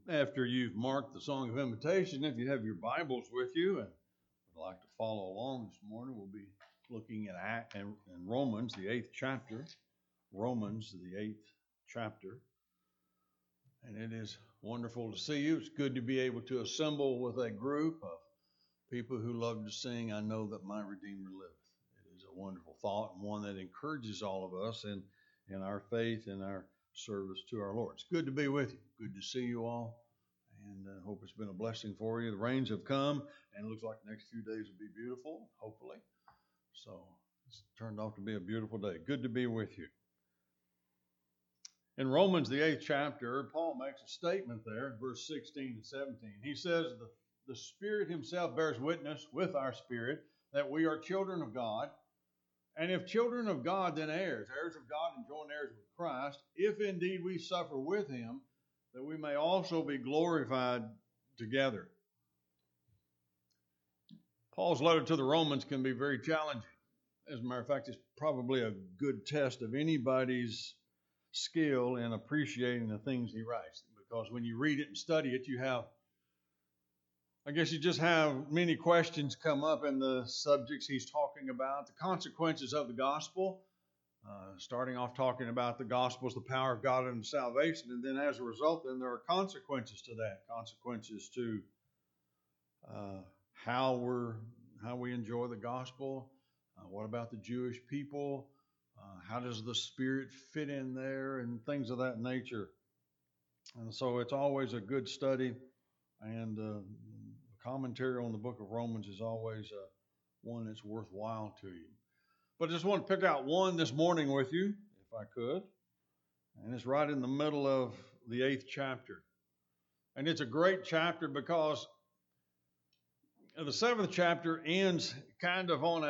After you've marked the Song of Invitation, if you have your Bibles with you and would like to follow along this morning, we'll be looking at in Romans, the 8th chapter. Romans, the 8th chapter. And it is wonderful to see you. It's good to be able to assemble with a group of people who love to sing, "I Know That My Redeemer Liveth." It is a wonderful thought and one that encourages all of us in our faith and our service to our Lord. It's good to be with you. Good to see you all, and I hope it's been a blessing for you. The rains have come, and it looks like the next few days will be beautiful, hopefully. So it's turned out to be a beautiful day. Good to be with you. In Romans, the 8th chapter, Paul makes a statement there in verse 16 and 17. He says, the Spirit himself bears witness with our spirit that we are children of God. And if children of God, then heirs of God and joint heirs with Christ, if indeed we suffer with him, that we may also be glorified together. Paul's letter to the Romans can be very challenging. As a matter of fact, it's probably a good test of anybody's skill in appreciating the things he writes. Because when you read it and study it, you just have many questions come up in the subjects he's talking about. The consequences of the gospel, starting off talking about the gospel is the power of God unto salvation, and then as a result, then there are consequences to that. Consequences to how we enjoy the gospel. What about the Jewish people? How does the Spirit fit in there, and things of that nature. And so it's always a good study, and commentary on the book of Romans is always one that's worthwhile to you. But I just want to pick out one this morning with you, if I could. And it's right in the middle of the 8th chapter. And it's a great chapter because the 7th chapter ends kind of on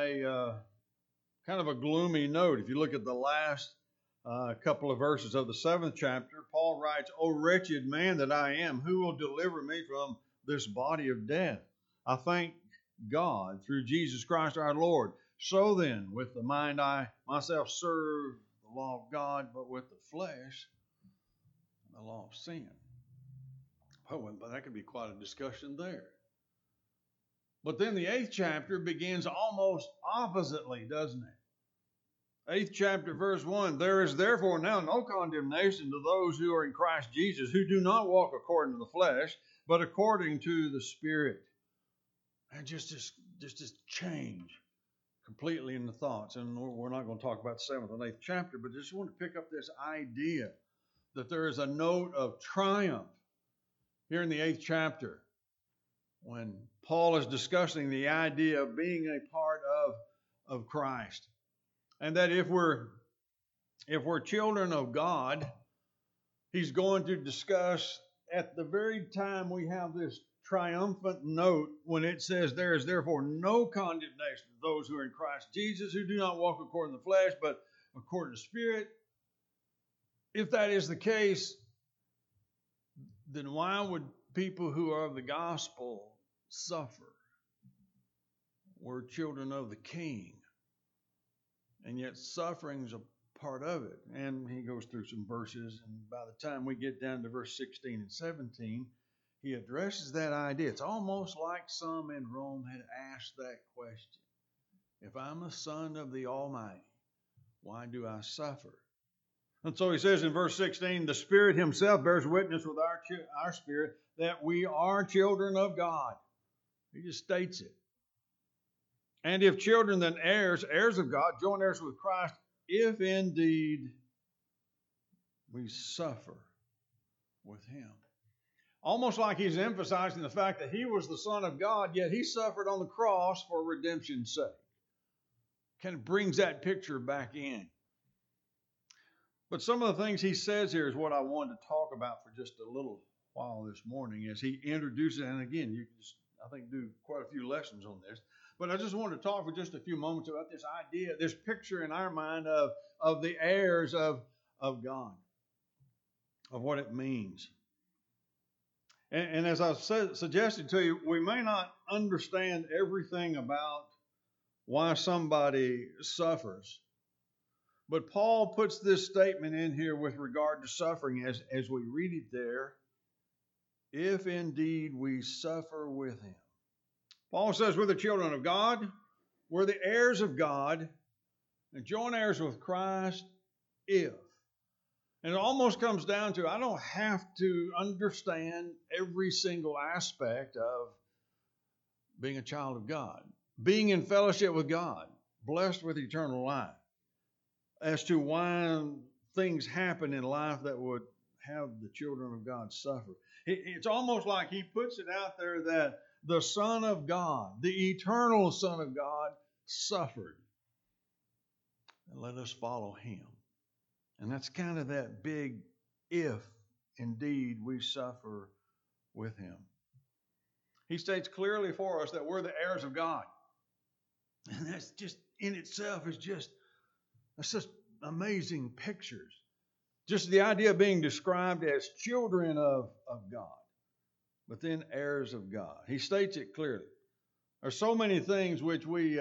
a gloomy note. If you look at the last couple of verses of the 7th chapter, Paul writes, "O wretched man that I am, who will deliver me from this body of death? I thank God through Jesus Christ our Lord. So then, with the mind I myself serve the law of God, but with the flesh, the law of sin." But that could be quite a discussion there. But then the 8th chapter begins almost oppositely, doesn't it? 8th chapter, verse 1, "There is therefore now no condemnation to those who are in Christ Jesus, who do not walk according to the flesh, but according to the Spirit." And just this change completely in the thoughts. And we're not going to talk about the 7th and 8th chapter, but I just want to pick up this idea that there is a note of triumph here in the 8th chapter when Paul is discussing the idea of being a part of Christ. And that if we're children of God, he's going to discuss at the very time we have this triumphant note when it says, "There is therefore no condemnation to those who are in Christ Jesus, who do not walk according to the flesh, but according to the Spirit." If that is the case, then why would people who are of the gospel suffer? We're children of the King. And yet suffering's a part of it. And he goes through some verses, and by the time we get down to verse 16 and 17, he addresses that idea. It's almost like some in Rome had asked that question. If I'm a son of the Almighty, why do I suffer? And so he says in verse 16, "The Spirit himself bears witness with our spirit that we are children of God." He just states it. "And if children, then heirs of God, joint heirs with Christ, if indeed we suffer with him." Almost like he's emphasizing the fact that he was the Son of God, yet he suffered on the cross for redemption's sake. Kind of brings that picture back in. But some of the things he says here is what I wanted to talk about for just a little while this morning as he introduces it. And again, you can just, I think, do quite a few lessons on this. But I just wanted to talk for just a few moments about this idea, this picture in our mind of the heirs of God, of what it means. And as I suggested to you, we may not understand everything about why somebody suffers. But Paul puts this statement in here with regard to suffering as we read it there. if indeed we suffer with him. Paul says we're the children of God, we're the heirs of God, and joint heirs with Christ if. And it almost comes down to, I don't have to understand every single aspect of being a child of God, being in fellowship with God, blessed with eternal life, as to why things happen in life that would have the children of God suffer. It's almost like he puts it out there that the Son of God, the eternal Son of God, suffered. And let us follow him. And that's kind of that big if indeed we suffer with him. He states clearly for us that we're the heirs of God. And that's just in itself is just amazing pictures. Just the idea of being described as children of God, but then heirs of God. He states it clearly. There's so many things which we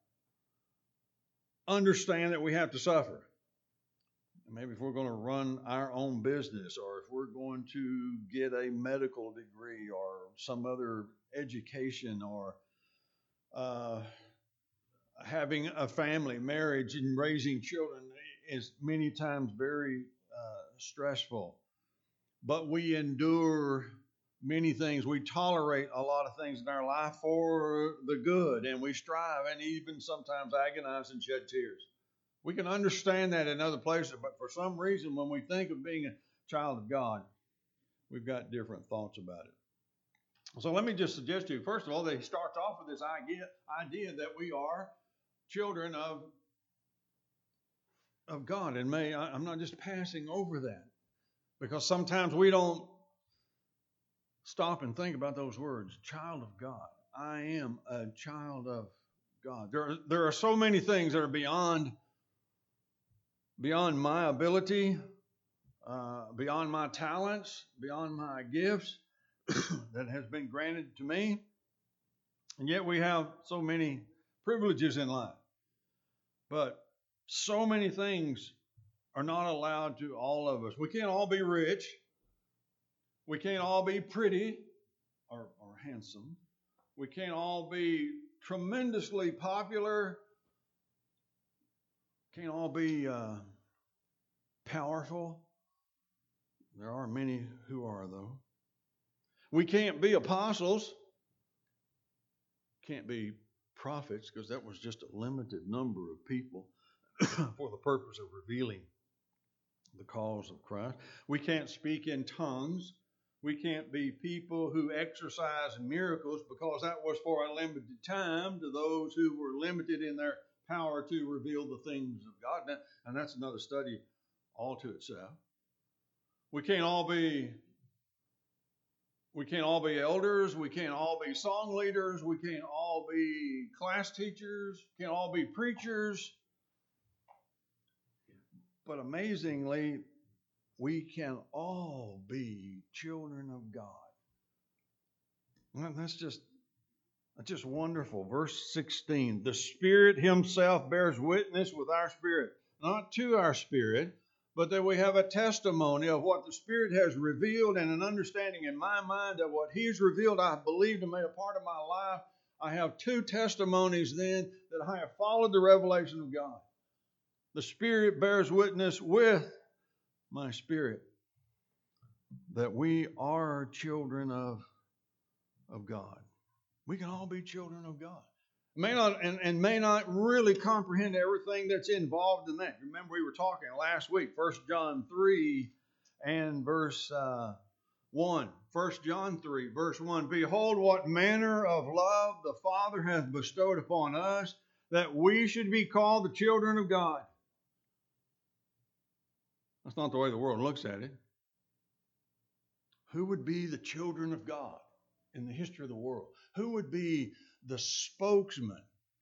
understand that we have to suffer. Maybe if we're going to run our own business, or if we're going to get a medical degree or some other education, or having a family, marriage, and raising children is many times very stressful. But we endure many things. We tolerate a lot of things in our life for the good, and we strive and even sometimes agonize and shed tears. We can understand that in other places, but for some reason, when we think of being a child of God, we've got different thoughts about it. So let me just suggest to you, first of all, they start off with this idea that we are children of God. And I'm not just passing over that, because sometimes we don't stop and think about those words, child of God. I am a child of God. There are so many things that are beyond my ability, beyond my talents, beyond my gifts that has been granted to me. And yet we have so many privileges in life. But so many things are not allowed to all of us. We can't all be rich. We can't all be pretty or handsome. We can't all be tremendously popular. Can't all be powerful. There are many who are, though. We can't be apostles. Can't be prophets, because that was just a limited number of people for the purpose of revealing the cause of Christ. We can't speak in tongues. We can't be people who exercise miracles, because that was for a limited time to those who were limited in their power to reveal the things of God. And that's another study all to itself. We can't all be elders. We can't all be song leaders. We can't all be class teachers. Can't all be preachers. But amazingly, we can all be children of God. And that's just wonderful. Verse 16, the Spirit himself bears witness with our spirit, not to our spirit, but that we have a testimony of what the Spirit has revealed, and an understanding in my mind that what he's revealed I have believed and made a part of my life. I have two testimonies then that I have followed the revelation of God. The Spirit bears witness with my spirit that we are children of God. We can all be children of God. May not really comprehend everything that's involved in that. Remember, we were talking last week, 1 John 3 and verse 1. 1 John 3, verse 1. Behold, what manner of love the Father hath bestowed upon us, that we should be called the children of God. That's not the way the world looks at it. Who would be the children of God in the history of the world? Who would be the spokesman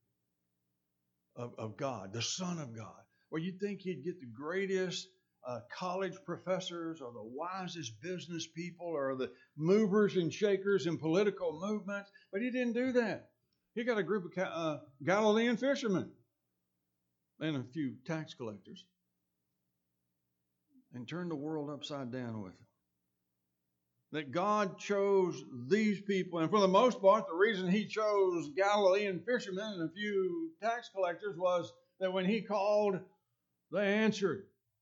of God, the Son of God? Well, you'd think he'd get the greatest college professors, or the wisest business people, or the movers and shakers in political movements, but he didn't do that. He got a group of Galilean fishermen and a few tax collectors, and turned the world upside down with it. that God chose these people. And for the most part, the reason he chose Galilean fishermen and a few tax collectors was that when he called, they answered.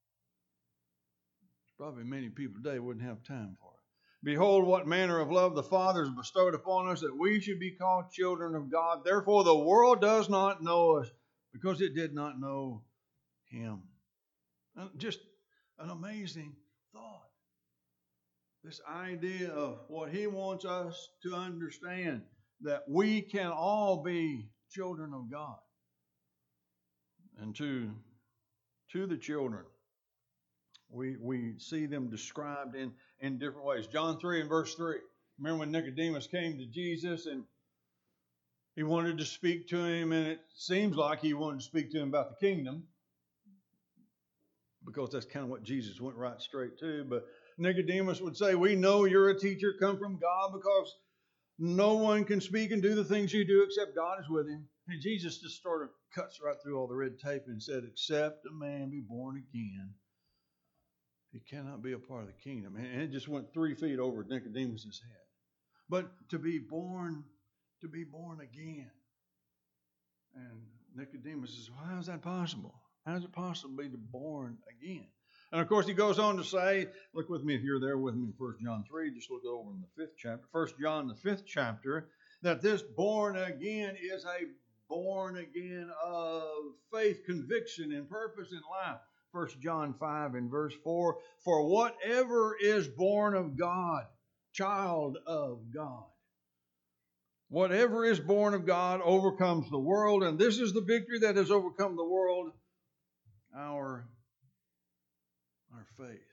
Probably many people today wouldn't have time for it. Behold, what manner of love the Father has bestowed upon us, that we should be called children of God. Therefore, the world does not know us, because it did not know him. Just an amazing thought. This idea of what he wants us to understand, that we can all be children of God. And to the children, we see them described in different ways. John 3 and verse 3. Remember when Nicodemus came to Jesus and he wanted to speak to him, and it seems like he wanted to speak to him about the kingdom, because that's kind of what Jesus went right straight to. But Nicodemus would say, we know you're a teacher come from God, because no one can speak and do the things you do except God is with him. And Jesus just sort of cuts right through all the red tape and said, except a man be born again, he cannot be a part of the kingdom. And it just went 3 feet over Nicodemus' head. But to be born again. And Nicodemus says, well, how is that possible? How is it possible to be born again? And of course, he goes on to say, look with me if you're there with me in 1 John 3, just look over in the 5th chapter. 1 John, the 5th chapter, that this born again is a born again of faith, conviction, and purpose in life. 1 John 5 and verse 4, for whatever is born of God, child of God, whatever is born of God overcomes the world, and this is the victory that has overcome the world, our faith.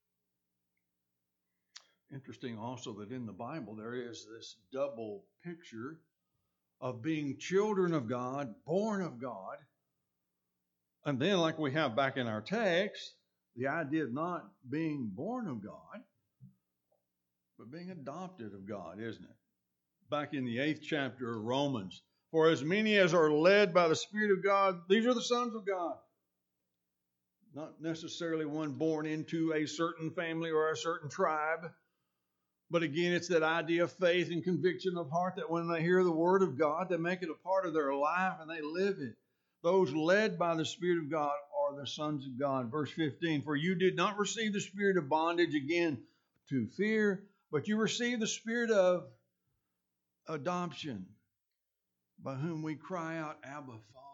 Interesting also that in the Bible there is this double picture of being children of God, born of God, and then like we have back in our text, the idea of not being born of God, but being adopted of God, isn't it? Back in the 8th chapter of Romans, for as many as are led by the Spirit of God, these are the sons of God. Not necessarily one born into a certain family or a certain tribe. But again, it's that idea of faith and conviction of heart that when they hear the Word of God, they make it a part of their life and they live it. Those led by the Spirit of God are the sons of God. Verse 15, for you did not receive the spirit of bondage again to fear, but you received the spirit of adoption, by whom we cry out, Abba, Father.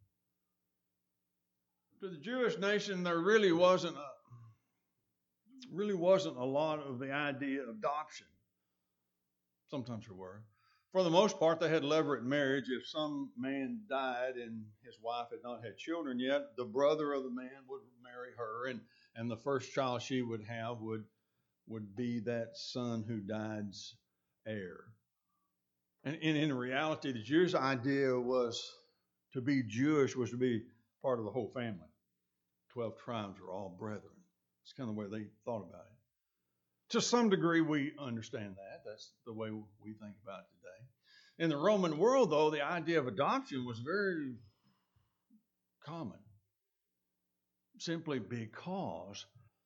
To the Jewish nation, there really wasn't a lot of the idea of adoption. Sometimes there were. For the most part, they had levirate marriage. If some man died and his wife had not had children yet, the brother of the man would marry her, and the first child she would have would be that son who died's heir. And in reality, the Jewish idea was to be Jewish was to be part of the whole family. 12 tribes are all brethren. It's kind of the way they thought about it. To some degree, we understand that. That's the way we think about it today. In the Roman world, though, the idea of adoption was very common, simply because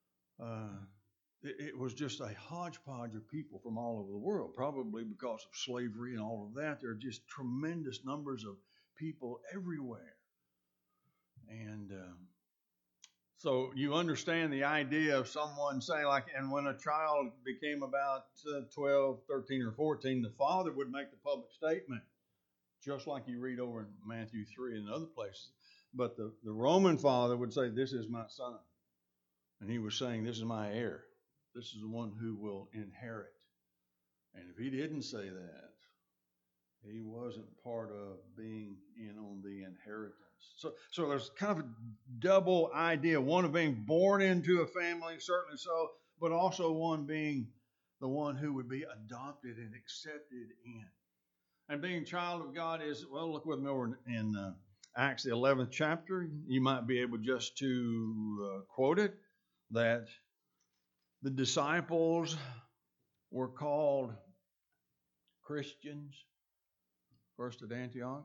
it was just a hodgepodge of people from all over the world, probably because of slavery and all of that. There are just tremendous numbers of people everywhere. And so you understand the idea of someone saying, like, and when a child became about 12, 13, or 14, the father would make the public statement, just like you read over in Matthew 3 and other places. But the Roman father would say, this is my son. And he was saying, this is my heir. This is the one who will inherit. And if he didn't say that, he wasn't part of being in on the inheritance. So there's kind of a double idea. One of being born into a family, certainly so, but also one being the one who would be adopted and accepted in. And being a child of God is, well, look with me over in Acts, the 11th chapter. You might be able just to quote it, that the disciples were called Christians first at Antioch.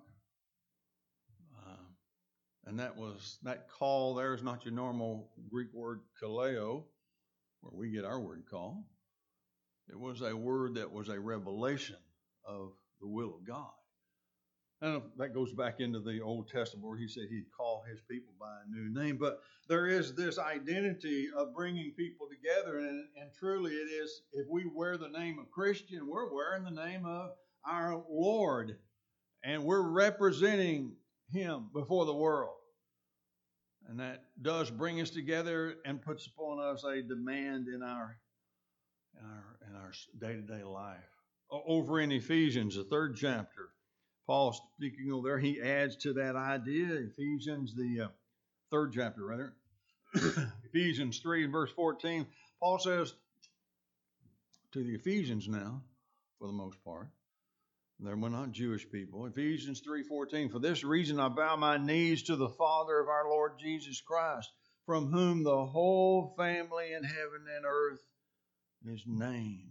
And that call there is not your normal Greek word kaleo, where we get our word call. It was a word that was a revelation of the will of God. And that goes back into the Old Testament where he said he'd call his people by a new name. But there is this identity of bringing people together. And truly it is, if we wear the name of Christian, we're wearing the name of our Lord. And we're representing him before the world. And that does bring us together and puts upon us a demand in our day-to-day life. Over in Ephesians, the 3rd chapter, Paul speaking over there, he adds to that idea. Ephesians, the 3rd chapter, rather. Ephesians 3 and verse 14. Paul says to the Ephesians now, for the most part, they were not Jewish people. Ephesians 3:14. For this reason I bow my knees to the Father of our Lord Jesus Christ, from whom the whole family in heaven and earth is named.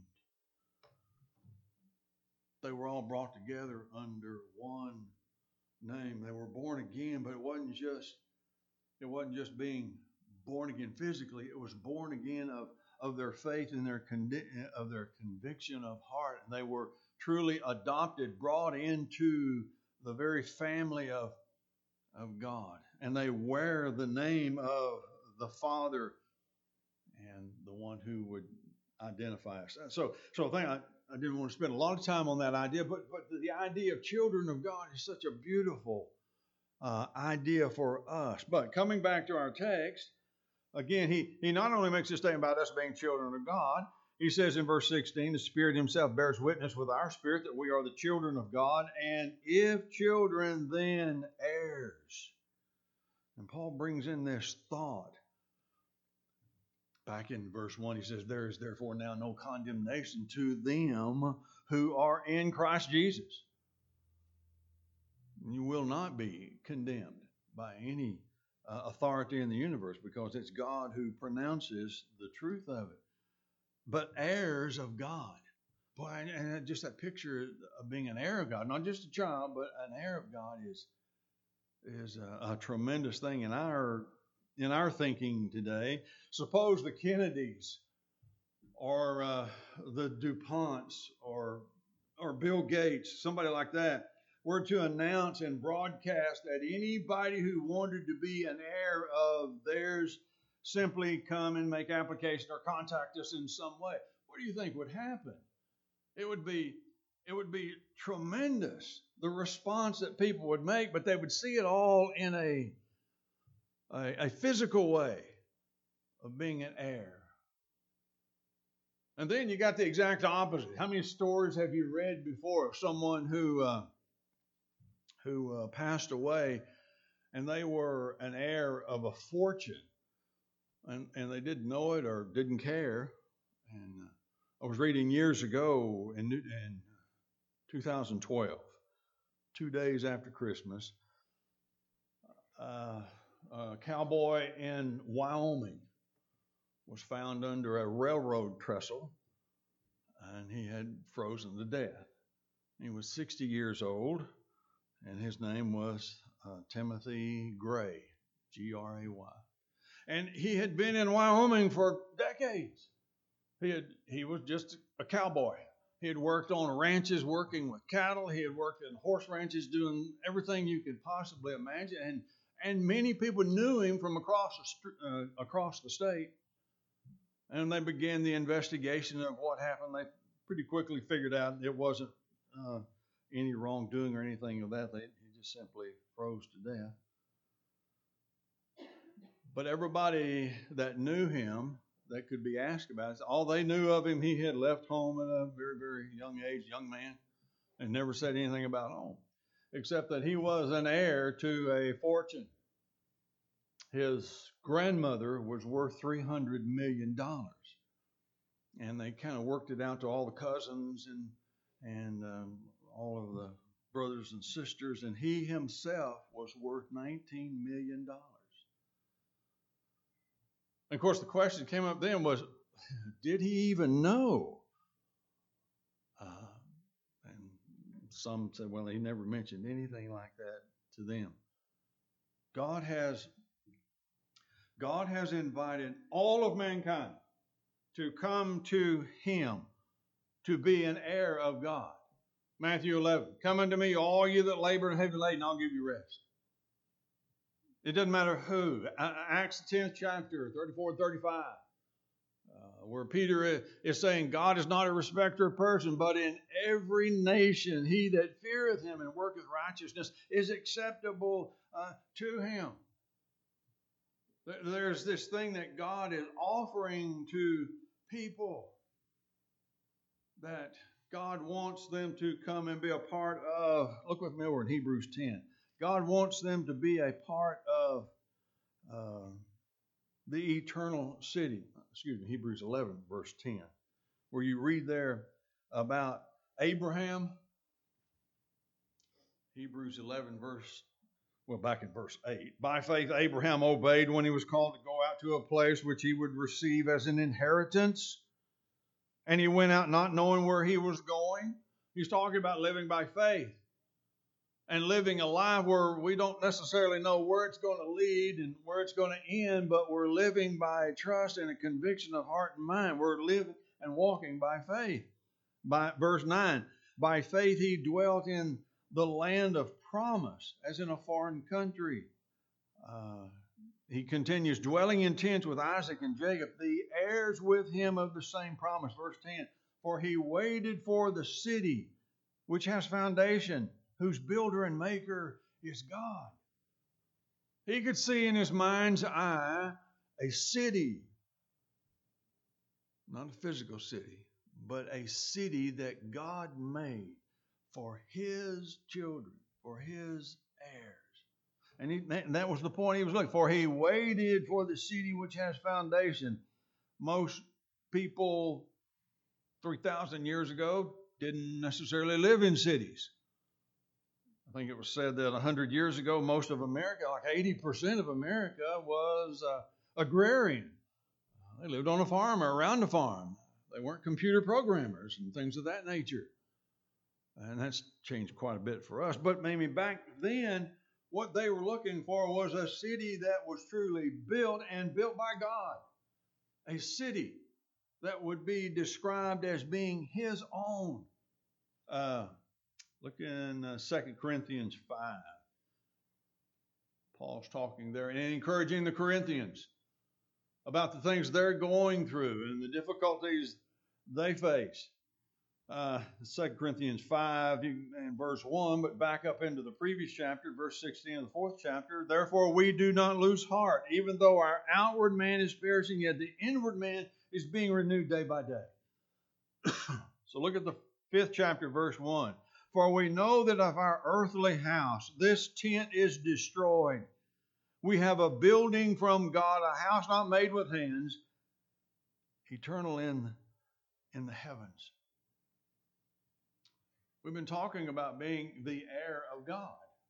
They were all brought together under one name. They were born again, but it wasn't just being born again physically. It was born again of their faith and their conviction of heart. And they were truly adopted, brought into the very family of God. And they wear the name of the Father and the one who would identify us. So I didn't want to spend a lot of time on that idea, but the idea of children of God is such a beautiful idea for us. But coming back to our text, again, he not only makes a statement about us being children of God, he says in verse 16, the Spirit himself bears witness with our spirit that we are the children of God, and if children, then heirs. And Paul brings in this thought. Back in verse 1, he says, there is therefore now no condemnation to them who are in Christ Jesus. You will not be condemned by any authority in the universe because it's God who pronounces the truth of it. But heirs of God. Boy, and just that picture of being an heir of God, not just a child, but an heir of God is a tremendous thing in our thinking today. Suppose the Kennedys or the DuPonts or Bill Gates, somebody like that, were to announce and broadcast that anybody who wanted to be an heir of theirs simply come and make application or contact us in some way. What do you think would happen? It would be tremendous, the response that people would make, but they would see it all in a physical way of being an heir. And then you got the exact opposite. How many stories have you read before of someone who passed away and they were an heir of a fortune and they didn't know it or didn't care? And I was reading years ago in 2012, 2 days after Christmas, a cowboy in Wyoming was found under a railroad trestle, and he had frozen to death. He was 60 years old, and his name was Timothy Gray, Gray. And he had been in Wyoming for decades. He was just a cowboy. He had worked on ranches working with cattle. He had worked in horse ranches doing everything you could possibly imagine. And many people knew him from across the state. And they began the investigation of what happened. They pretty quickly figured out it wasn't any wrongdoing or anything of that. He just simply froze to death. But everybody that knew him, that could be asked about it, all they knew of him, he had left home at a very, very young age, young man, and never said anything about home, except that he was an heir to a fortune. His grandmother was worth $300 million. And they kind of worked it out to all the cousins and all of the brothers and sisters, and he himself was worth $19 million. And of course, the question that came up then was, did he even know? And some said, well, he never mentioned anything like that to them. God has invited all of mankind to come to him to be an heir of God. Matthew 11, come unto me, all you that labor and heavy laden, I'll give you rest. It doesn't matter who. Acts 10th chapter, 34 and 35, where Peter is saying, God is not a respecter of person, but in every nation he that feareth him and worketh righteousness is acceptable to him. There's this thing that God is offering to people that God wants them to come and be a part of. Look with me over in Hebrews 10. God wants them to be a part of the eternal city. Hebrews 11, verse 10, where you read there about Abraham. Hebrews 11, back in verse 8. By faith, Abraham obeyed when he was called to go out to a place which he would receive as an inheritance. And he went out not knowing where he was going. He's talking about living by faith and living a life where we don't necessarily know where it's going to lead and where it's going to end, but we're living by trust and a conviction of heart and mind. We're living and walking by faith. By verse 9, by faith he dwelt in the land of promise, as in a foreign country. He continues, dwelling in tents with Isaac and Jacob, the heirs with him of the same promise. Verse 10, for he waited for the city which has foundation, whose builder and maker is God. He could see in his mind's eye a city, not a physical city, but a city that God made for his children, for his heirs. And that was the point he was looking for. He waited for the city which has foundation. Most people 3,000 years ago didn't necessarily live in cities. I think it was said that 100 years ago, most of America, like 80% of America, was agrarian. They lived on a farm or around a farm. They weren't computer programmers and things of that nature. And that's changed quite a bit for us. But maybe back then, what they were looking for was a city that was truly built and built by God. A city that would be described as being his own. Look in 2 Corinthians 5. Paul's talking there and encouraging the Corinthians about the things they're going through and the difficulties they face. 2 Corinthians 5 and verse 1, but back up into the previous chapter, verse 16 of the 4th chapter. Therefore we do not lose heart, even though our outward man is perishing, yet the inward man is being renewed day by day. So look at the 5th chapter, verse 1. For we know that of our earthly house, this tent is destroyed. We have a building from God, a house not made with hands, eternal in the heavens. We've been talking about being the heir of God.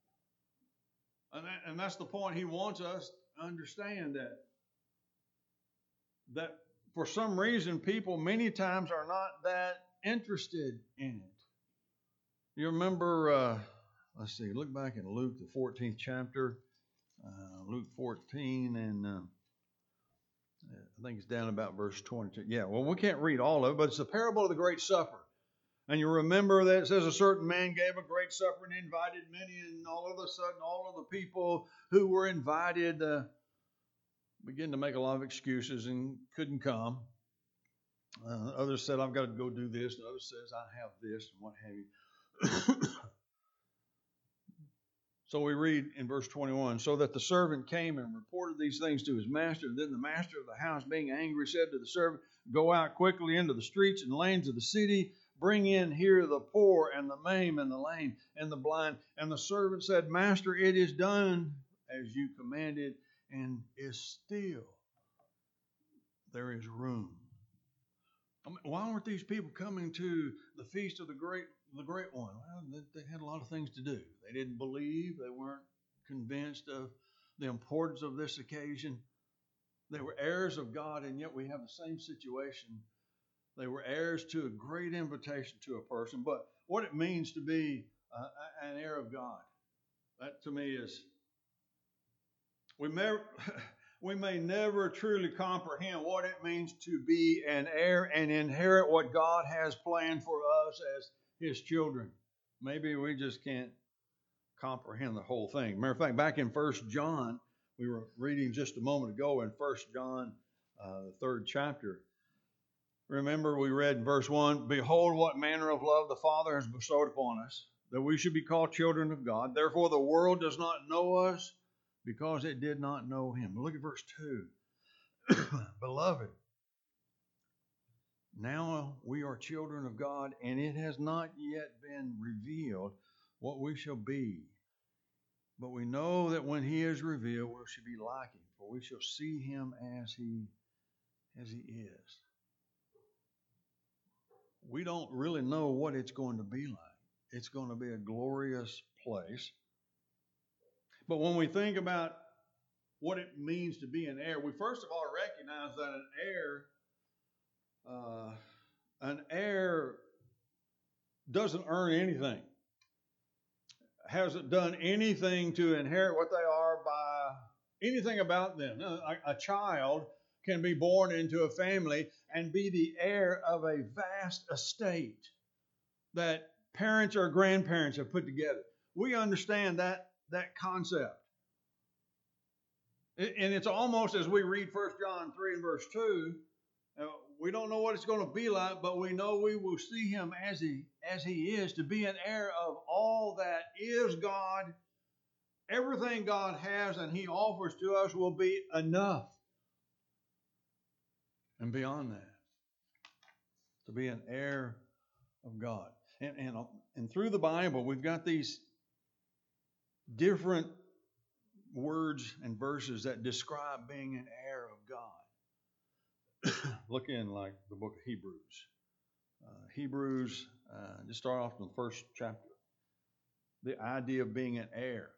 And that's the point he wants us to understand, that for some reason people many times are not that interested in it. You remember, let's see, look back in Luke, the 14th chapter, Luke 14, and I think it's down about verse 22. Yeah, well, we can't read all of it, but it's the parable of the Great Supper. And you remember that it says a certain man gave a great supper and invited many, and all of a sudden all of the people who were invited began to make a lot of excuses and couldn't come. Others said, I've got to go do this, and others says, I have this, and what have you. So we read in verse 21, so that the servant came and reported these things to his master. And then the master of the house, being angry, said to the servant, go out quickly into the streets and lanes of the city, bring in here the poor and the maimed and the lame and the blind. And the servant said, Master, it is done as you commanded, and is still there is room. I mean, why weren't these people coming to the feast of the great one? Well, they had a lot of things to do. They didn't believe. They weren't convinced of the importance of this occasion. They were heirs of God, and yet we have the same situation. They were heirs to a great invitation to a person. But what it means to be an heir of God, that to me is, we we may never truly comprehend what it means to be an heir and inherit what God has planned for us as His children. Maybe we just can't comprehend the whole thing. Matter of fact, back in 1 John, we were reading just a moment ago in 1 John, the 3rd chapter. Remember, we read in verse 1, "Behold, what manner of love the Father has bestowed upon us, that we should be called children of God. Therefore, the world does not know us because it did not know Him." Look at verse 2. "Beloved, now we are children of God, and it has not yet been revealed what we shall be. But we know that when He is revealed, we shall be like Him, for we shall see Him as He is." We don't really know what it's going to be like. It's going to be a glorious place. But when we think about what it means to be an heir, we first of all recognize that an heir doesn't earn anything, hasn't done anything to inherit what they are by anything about them. A child can be born into a family and be the heir of a vast estate that parents or grandparents have put together. We understand that concept. And it's almost as we read 1 John 3 and verse 2, we don't know what it's going to be like, but we know we will see Him as He is. To be an heir of all that is God, everything God has and He offers to us will be enough. And beyond that, to be an heir of God. And through the Bible, we've got these different words and verses that describe being an heir of God. Look in like the book of Hebrews. Just start off in the first chapter. The idea of being an heir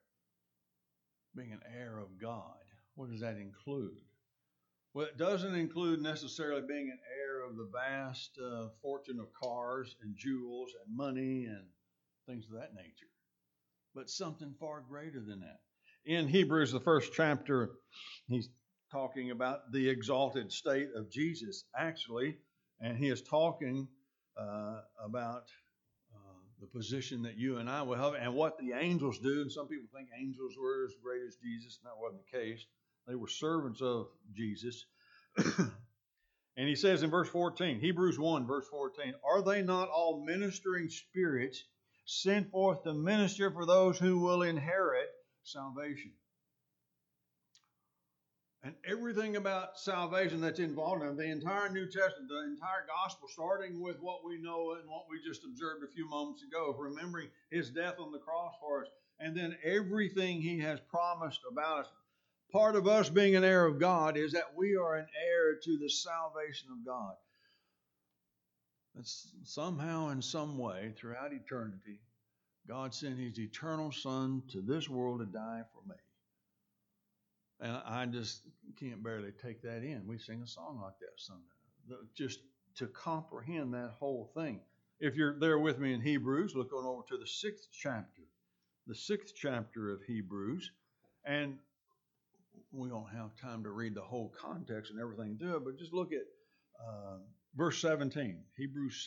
of God. What does that include? Well, it doesn't include necessarily being an heir of the vast fortune of cars and jewels and money and things of that nature, but something far greater than that. In Hebrews, the first chapter, he's talking about the exalted state of Jesus, actually, and he is talking about the position that you and I will have and what the angels do. And some people think angels were as great as Jesus, and that wasn't the case. They were servants of Jesus. And he says in verse 14, Hebrews 1, verse 14, "Are they not all ministering spirits sent forth to minister for those who will inherit salvation?" And everything about salvation that's involved in the entire New Testament, the entire gospel, starting with what we know and what we just observed a few moments ago, remembering His death on the cross for us, and then everything He has promised about us. Part of us being an heir of God is that we are an heir to the salvation of God. That's somehow, in some way, throughout eternity, God sent His eternal Son to this world to die for me. And I just can't barely take that in. We sing a song like that sometimes, just to comprehend that whole thing. If you're there with me in Hebrews, look on over to the 6th chapter. The 6th chapter of Hebrews. And we don't have time to read the whole context and everything to it, but just look at verse 17. Hebrews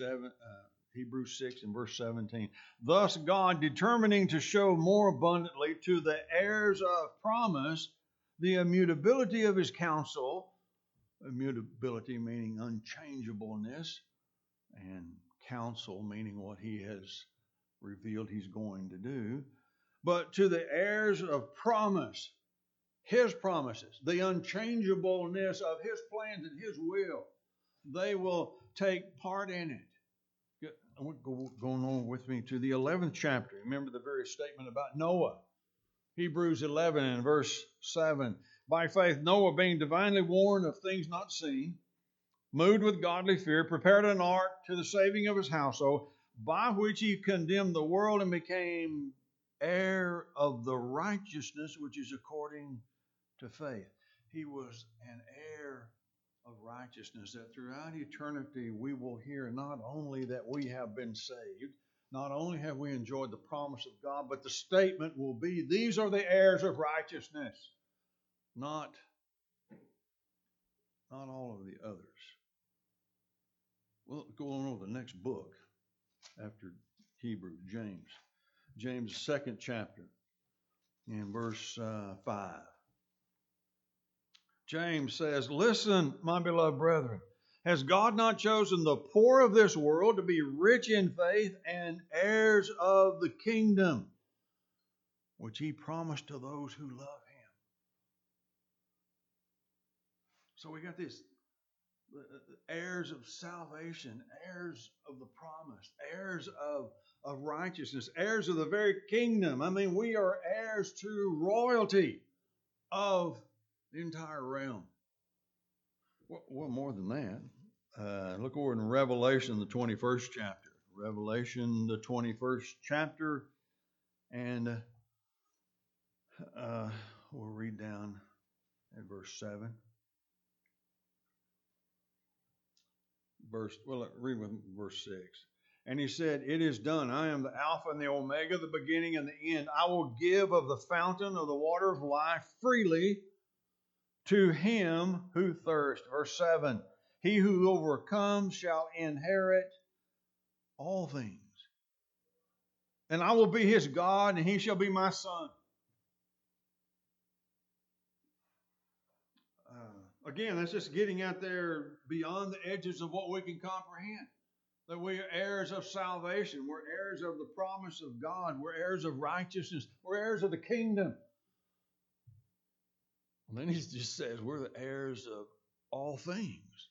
6 and verse 17. "Thus God, determining to show more abundantly to the heirs of promise the immutability of His counsel," immutability meaning unchangeableness, and counsel meaning what He has revealed He's going to do, but to the heirs of promise, His promises, the unchangeableness of His plans and His will, they will take part in it. Going on with me to the 11th chapter. Remember the very statement about Noah. Hebrews 11 and verse 7. "By faith Noah, being divinely warned of things not seen, moved with godly fear, prepared an ark to the saving of his household, by which he condemned the world and became heir of the righteousness which is according to faith." He was an heir of righteousness, that throughout eternity we will hear not only that we have been saved, not only have we enjoyed the promise of God, but the statement will be, these are the heirs of righteousness. Not not all of the others. Well, go on to the next book after Hebrews, James. James' second chapter in verse 5. James says, "Listen, my beloved brethren, has God not chosen the poor of this world to be rich in faith and heirs of the kingdom, which he promised to those who love him?" So we got this heirs of salvation, heirs of the promise, heirs of righteousness, heirs of the very kingdom. I mean, we are heirs to royalty of the entire realm. Well, more than that. Look over in Revelation, the 21st chapter. Revelation, the 21st chapter. And we'll read down at verse 7. Read with verse 6. And he said, "It is done. I am the Alpha and the Omega, the beginning and the end. I will give of the fountain of the water of life freely to him who thirsts." Verse 7. "He who overcomes shall inherit all things. And I will be his God, and he shall be my son." Again, that's just getting out there beyond the edges of what we can comprehend. That we are heirs of salvation. We're heirs of the promise of God. We're heirs of righteousness. We're heirs of the kingdom. And then he just says we're the heirs of all things,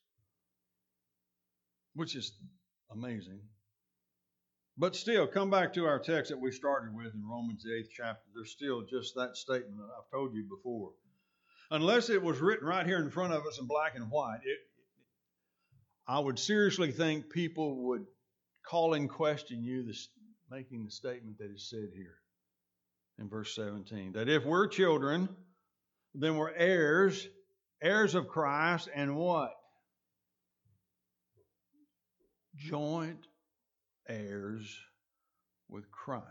which is amazing. But still, come back to our text that we started with in Romans, the 8th chapter. There's still just that statement that I've told you before. Unless it was written right here in front of us in black and white, I would seriously think people would call in question you making the statement that is said here in verse 17. That if we're children, then we're heirs, heirs of Christ, and what? Joint heirs with Christ.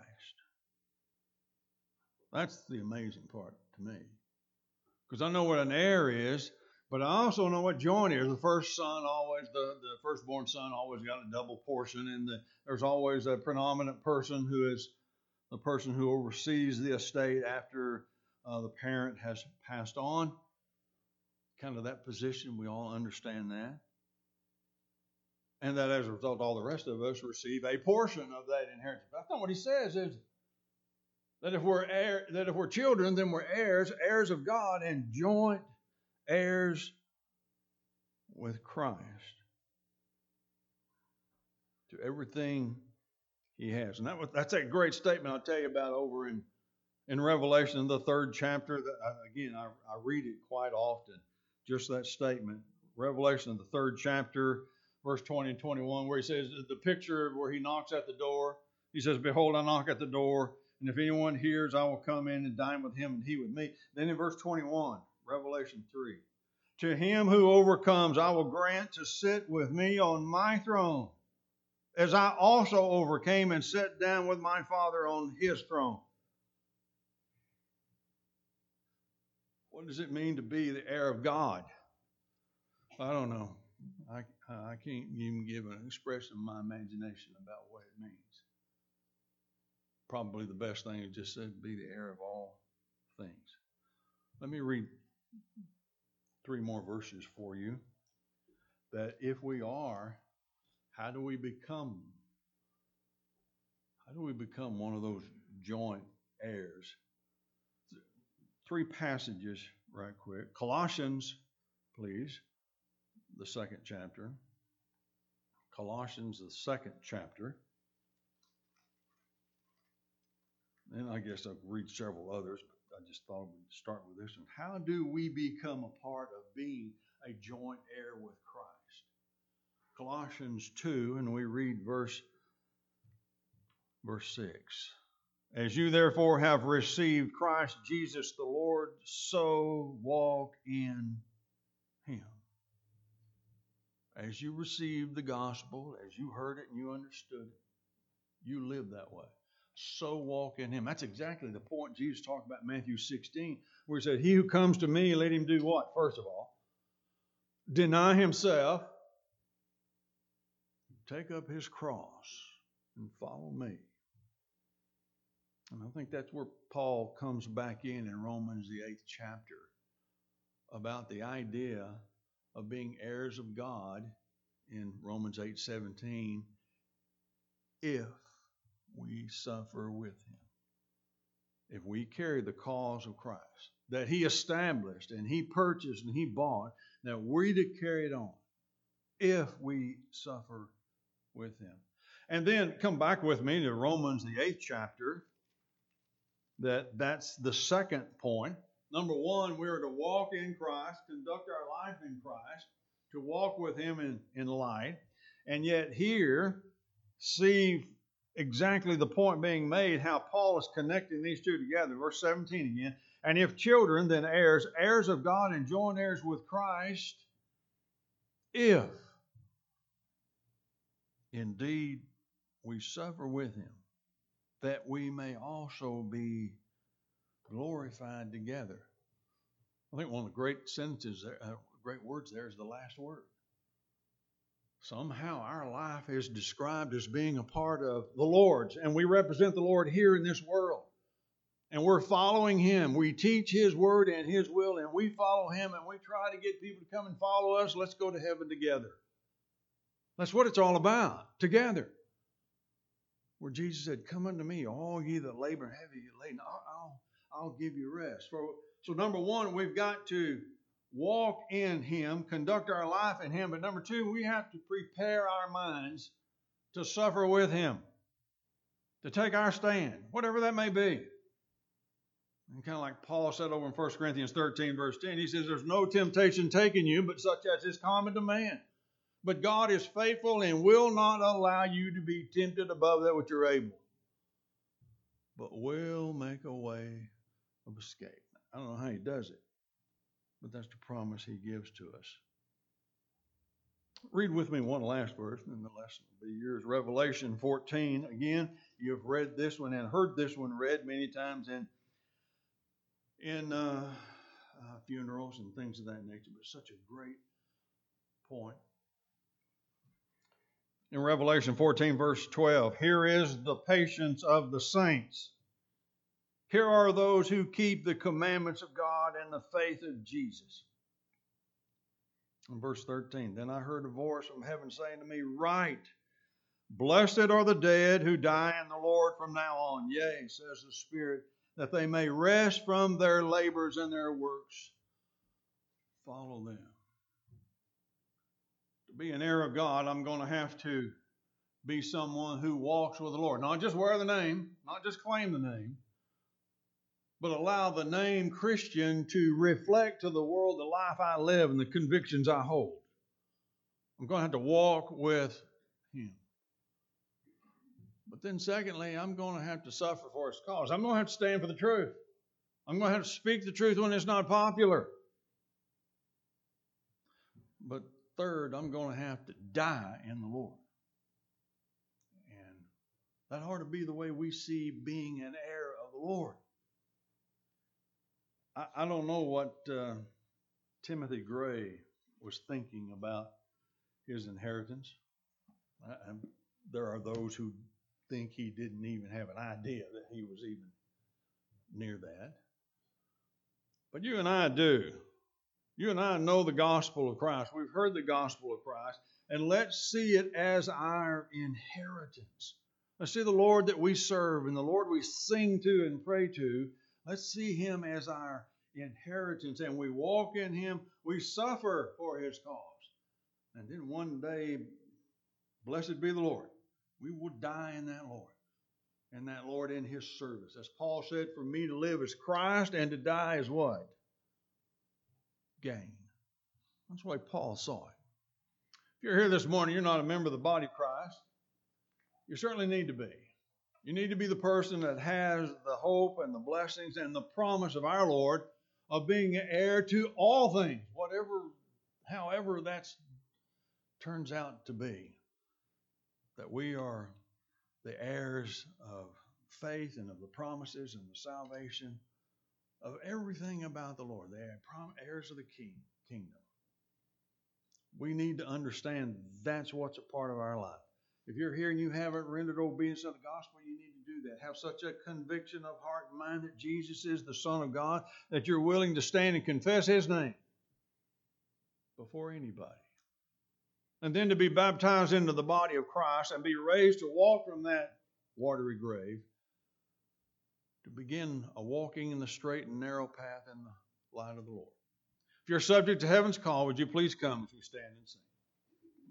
That's the amazing part to me. Because I know what an heir is, but I also know what joint is. The first son always, the firstborn son always got a double portion, and there's always a predominant person who is the person who oversees the estate after the parent has passed on. Kind of that position, we all understand that. And that as a result, all the rest of us receive a portion of that inheritance. That's not what he says, is it? That if we're children, then we're heirs, heirs of God, and joint heirs with Christ to everything he has. And that's a great statement I'll tell you about over in Revelation, the 3rd chapter. Again, I read it quite often, just that statement. Revelation, the 3rd chapter, verse 20 and 21, where he says, the picture where he knocks at the door. He says, "Behold, I knock at the door. And if anyone hears, I will come in and dine with him and he with me." Then in verse 21, Revelation 3. "To him who overcomes, I will grant to sit with me on my throne, as I also overcame and sat down with my Father on his throne." What does it mean to be the heir of God? I don't know. I can't even give an expression of my imagination about what it means. Probably the best thing is just said, be the heir of all things. Let me read 3 more verses for you. That if we are, how do we become one of those joint heirs? 3 passages right quick. Colossians, please, the 2nd chapter. Colossians, the 2nd chapter. And I guess I've read several others, but I just thought we'd start with this one. How do we become a part of being a joint heir with Christ? Colossians 2, and we read verse 6. "As you therefore have received Christ Jesus the Lord, so walk in him." As you received the gospel, as you heard it and you understood it, you live that way. So walk in him. That's exactly the point Jesus talked about in Matthew 16, where he said, "He who comes to me, let him do what?" First of all, deny himself, take up his cross, and follow me. And I think that's where Paul comes back in Romans, the 8th chapter, about the idea of being heirs of God in Romans 8:17, if we suffer with him. If we carry the cause of Christ that he established and he purchased and he bought, that we're to carry it on if we suffer with him. And then come back with me to Romans, the 8th chapter. That's the second point. Number one, we are to walk in Christ, conduct our life in Christ, to walk with him in light. And yet here, see exactly the point being made, how Paul is connecting these two together. Verse 17 again. And if children, then heirs, heirs of God and joint heirs with Christ, if indeed we suffer with him, that we may also be glorified together. I think one of the great sentences, great words there is the last word. Somehow our life is described as being a part of the Lord's, and we represent the Lord here in this world. And we're following him. We teach his word and his will, and we follow him, and we try to get people to come and follow us. Let's go to heaven together. That's what it's all about, together. Where Jesus said, come unto me, all ye that labor and heavy laden, I'll give you rest. So number one, we've got to walk in him, conduct our life in him. But number two, we have to prepare our minds to suffer with him, to take our stand, whatever that may be. And kind of like Paul said over in 1 Corinthians 13, verse 10, he says, there's no temptation taking you, but such as is common to man. But God is faithful and will not allow you to be tempted above that which you're able, but will make a way of escape. I don't know how he does it, but that's the promise he gives to us. Read with me one last verse, and the lesson will be yours. Revelation 14. Again, you've read this one and heard this one read many times in funerals and things of that nature, but such a great point. In Revelation 14, verse 12, here is the patience of the saints. Here are those who keep the commandments of God and the faith of Jesus. In verse 13, then I heard a voice from heaven saying to me, write, blessed are the dead who die in the Lord from now on. Yea, says the Spirit, that they may rest from their labors and their works. Follow them. To be an heir of God, I'm going to have to be someone who walks with the Lord. Not just wear the name, not just claim the name, but allow the name Christian to reflect to the world the life I live and the convictions I hold. I'm going to have to walk with him. But then secondly, I'm going to have to suffer for his cause. I'm going to have to stand for the truth. I'm going to have to speak the truth when it's not popular. But third, I'm going to have to die in the Lord. And that ought to be the way we see being an heir of the Lord. I don't know what Timothy Gray was thinking about his inheritance. There are those who think he didn't even have an idea that he was even near that. But you and I do. You and I know the gospel of Christ. We've heard the gospel of Christ. And let's see it as our inheritance. Let's see the Lord that we serve and the Lord we sing to and pray to. Let's see him as our inheritance. And we walk in him. We suffer for his cause. And then one day, blessed be the Lord, we will die in that Lord. And that Lord in his service. As Paul said, for me to live is Christ and to die is what? Gain. That's the way Paul saw it. If you're here this morning, you're not a member of the body of Christ. You certainly need to be. You need to be the person that has the hope and the blessings and the promise of our Lord of being an heir to all things, however that turns out to be. That we are the heirs of faith and of the promises and the salvation of everything about the Lord. They are heirs of the kingdom. We need to understand that's what's a part of our life. If you're here and you haven't rendered obedience to the gospel, you need to do that. Have such a conviction of heart and mind that Jesus is the Son of God, that you're willing to stand and confess His name before anybody. And then to be baptized into the body of Christ and be raised to walk from that watery grave, to begin a walking in the straight and narrow path in the light of the Lord. If you're subject to heaven's call, would you please come as we stand and sing?